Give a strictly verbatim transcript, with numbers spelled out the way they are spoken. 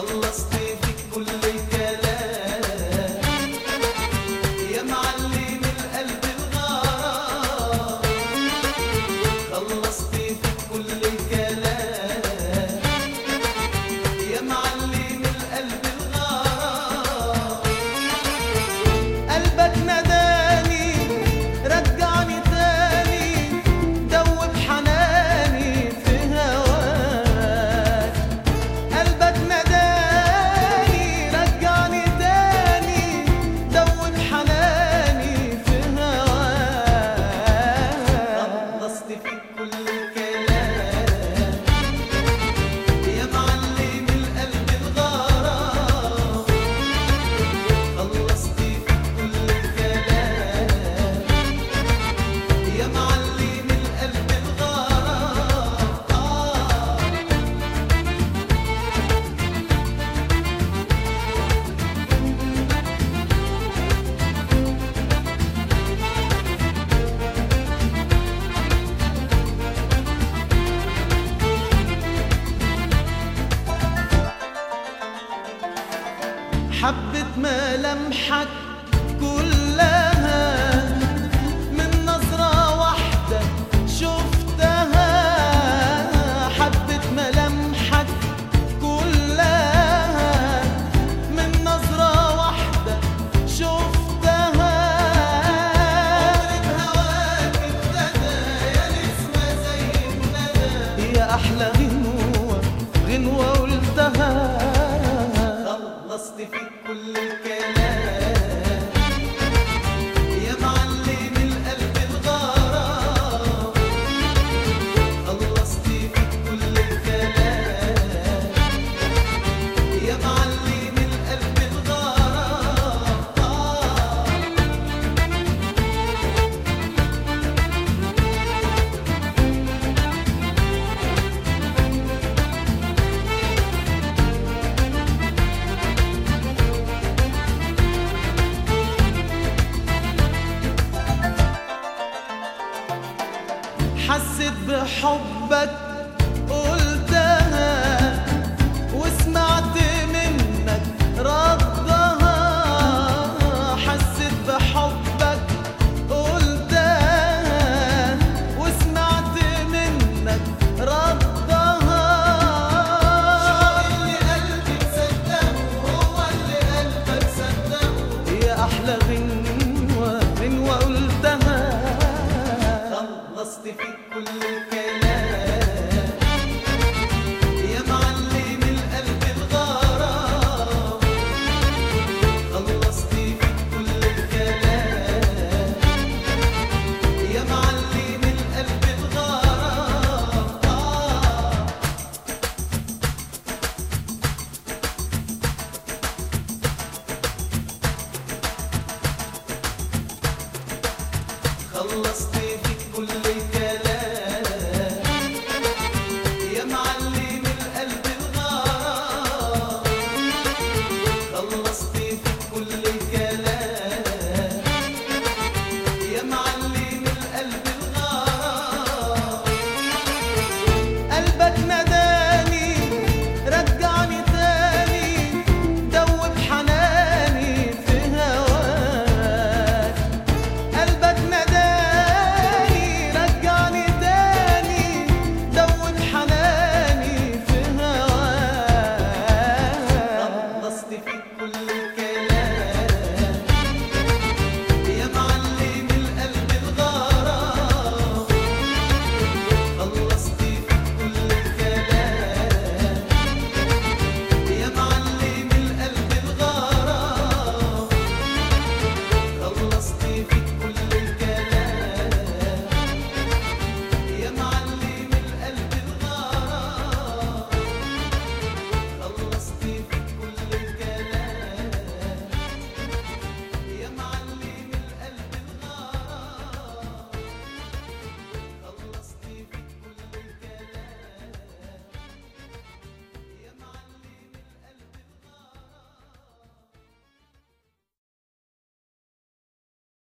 خلصت فيك كل الكلام يا معلم القلب الغرام. خلصت فيك كل الكلام يا معلم القلب الغرام. قلبك نداني رجعني تاني دوب حناني في هواك. قلبك نداني رجعني تاني دوب حناني في هواك. خلصت فيك كل الكلام يا معلم القلب الغرام. خلصت فيك كل الكلام يا معلم القلب الغرام. آه حبة ملامحك كلها من نظرة واحدة شفتها. حبة ملامحك كلها من نظرة واحدة شفتها. عمري بهواك ابتدى يا نسمة زي الندى يا أحلى غنوة غنوة قلتها. خلصت فيك كل الكلام يا معلم القلب الغرام. خلصت فيك كل الكلام يا معلم القلب الغرام. آه حسيت بحبك قلتها وسمعت منك ردها. حسيت بحبك قلتها وسمعت منك ردها. شعور اللي قلبي مصدقه هو اللي قلبك صدقه يا أحلى غنوة غنوة قلتها. خلصت فيك كل الكلام يا معلم القلب الغرام. خلصت فيك كل الكلام يا معلم القلب الغرام. آه خلصت